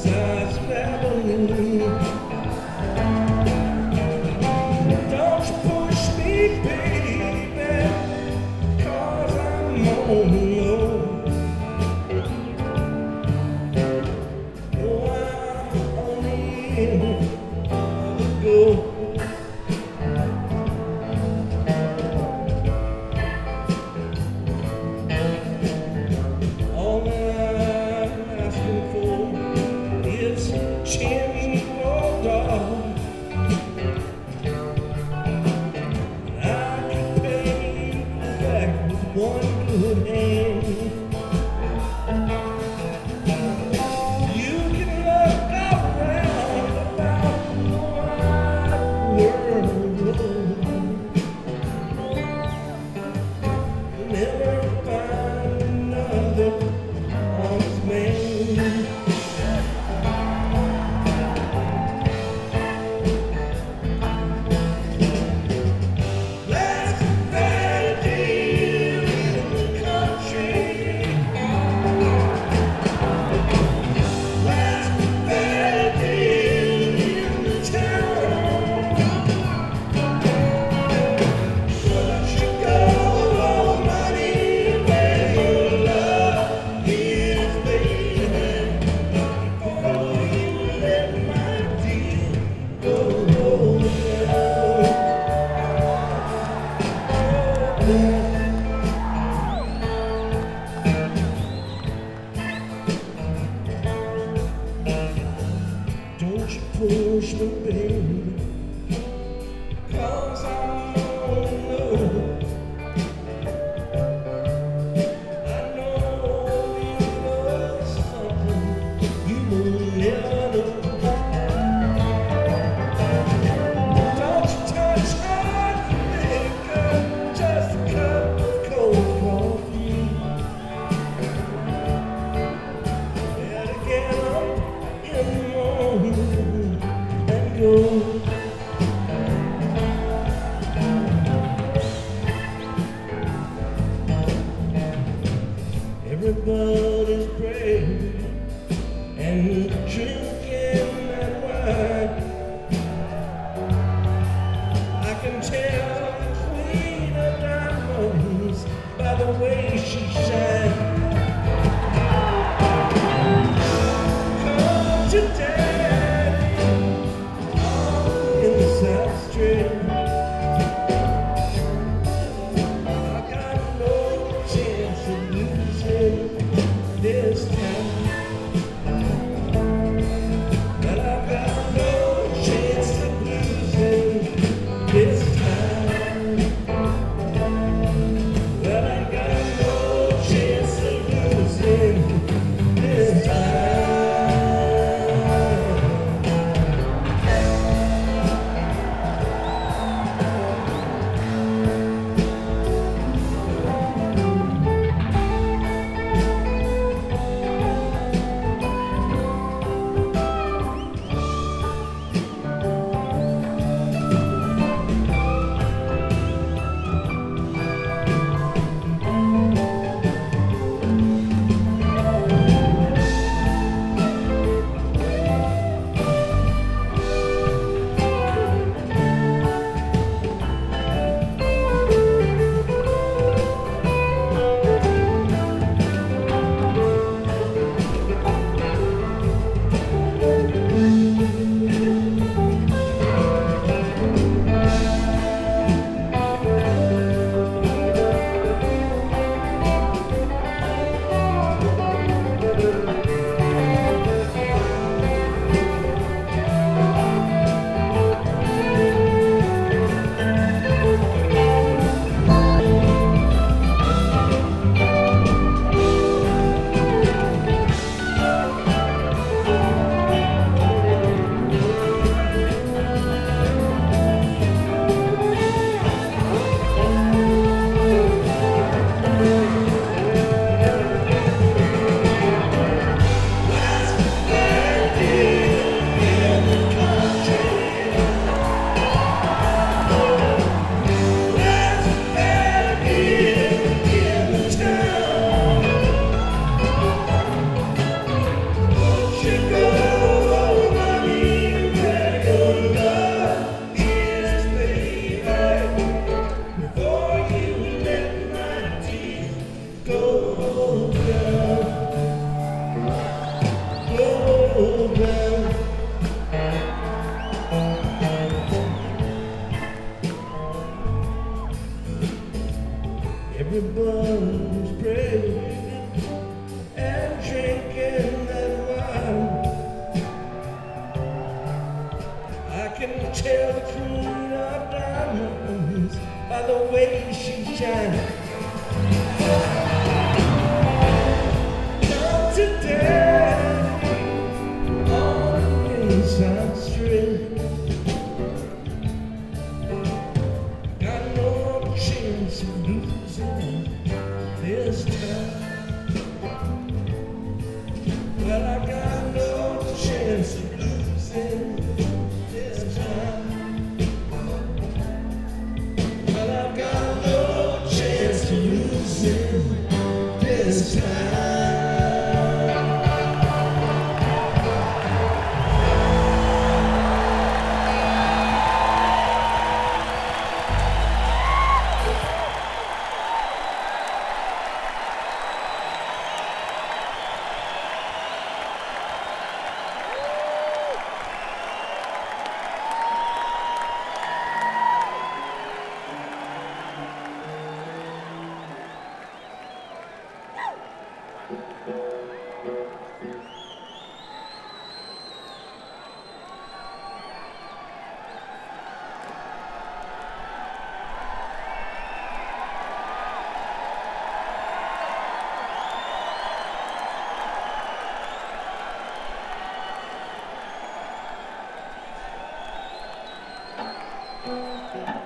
size family. Don't you push me, baby, 'cause I'm on low. Oh, I'm only in the go. All I'm asking for is change, oh dog. I can pay you back with one good hand. You can look around about the wide world. You'll never find another honest man. Last Friday in the country. Last Friday in the town. Wouldn't you go all money where your love is, baby, before you let my dear go? Don't you push me, baby, 'cause I'm on low. I know you love something you will never know. Don't you touch hard liquor, just a cup of cold coffee. Better get up in the morning and go. Everybody's praying and drinking that wine. I can tell the queen of diamonds by the way she shines. Come to daddy in the South Street. I got no chance of losing this time. tell the queen of diamonds by the way she shines. Not today, all the ways I'm straight. Got no chance of losing this time. Well, I got no chance of losing this time. Well, I got no chance of losing this time. Thank you.